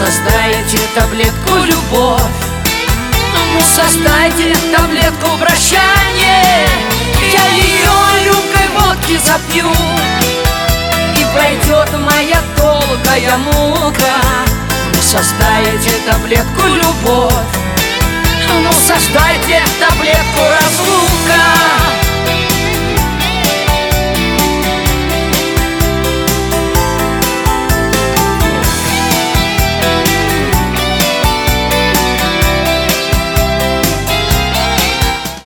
создайте таблетку любовь, ну создайте таблетку прощания. Я ее рюмкой водки запью, и пройдет моя долгая мука. Ну создайте таблетку любовь, ну создайте таблетку разлука.